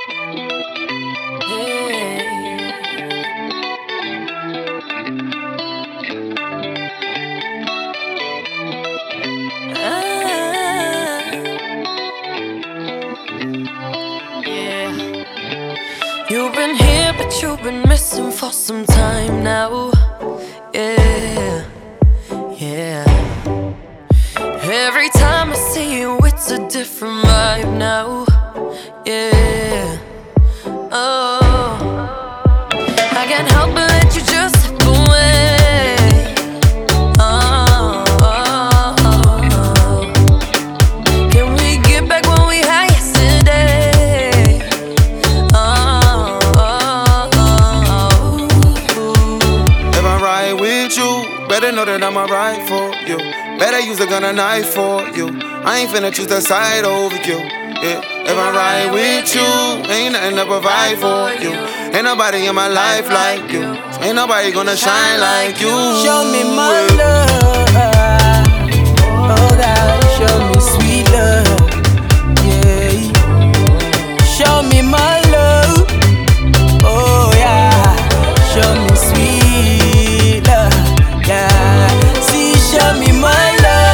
You've been here, but you've been missing for some time now. Yeah, yeah. Every time I see you, it's a different vibe now. Yeah, oh, I can't help but let you just slip away. Oh, oh, oh. Can we get back what we had yesterday? Oh, oh, oh. If I ride with you, better know that I'ma ride for you. Better use a gun or knife for you. I ain't finna choose the side over you. Yeah. If I ride with you, ain't nothing to provide for you. Ain't nobody in my life like you. Ain't nobody gonna shine like you. Show me my love. Oh God, show me sweet love. Yeah. Show me my love. Oh yeah. Show me sweet love. Yeah. See, show me my love.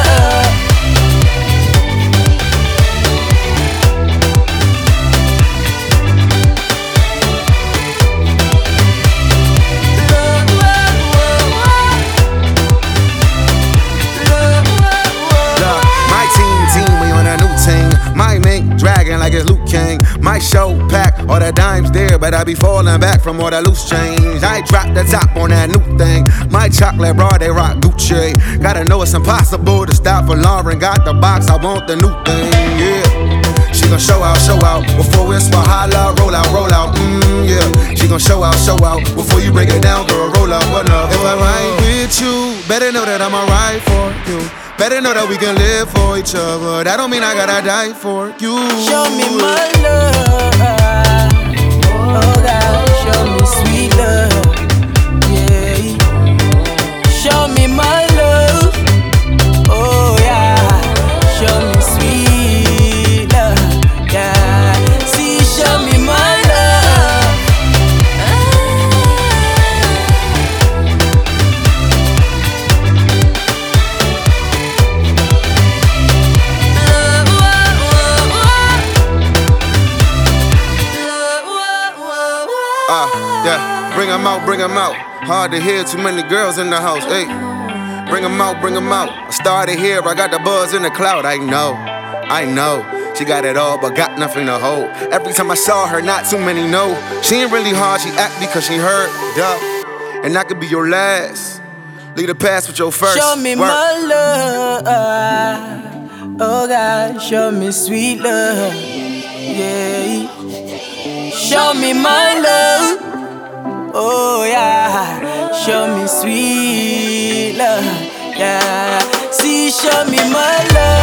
Dragging like it's Luke King. My show pack, all the dimes there, but I be falling back from all the loose change. I drop the top on that new thing. My chocolate bra, they rock Gucci. Gotta know it's impossible to stop for Lauren. Got the box, I want the new thing, yeah. She gon' show out, before it's Wahala, roll out, yeah. She gon' show out, before you break it down, girl, roll out, what up? If I ride with you, better know that I'ma ride for you. Better know that we can live for each other. That don't mean I gotta die for you. Show me my love. Oh God, show me sweet love. Yeah. Show me my love. Oh yeah. Show me sweet love. Yeah. See, show me my love. Yeah, bring 'em out. Hard to hear, too many girls in the house. Hey, bring 'em out. I started here, I got the buzz in the cloud. I know. She got it all, but got nothing to hold. Every time I saw her, not too many know. She ain't really hard, she act because she hurt. Duh, and I could be your last. Lead the past with your first. Show me my love. Oh God, show me sweet love. Yeah. Show me my love. Oh yeah. Show me sweet love. Yeah. See, show me my love.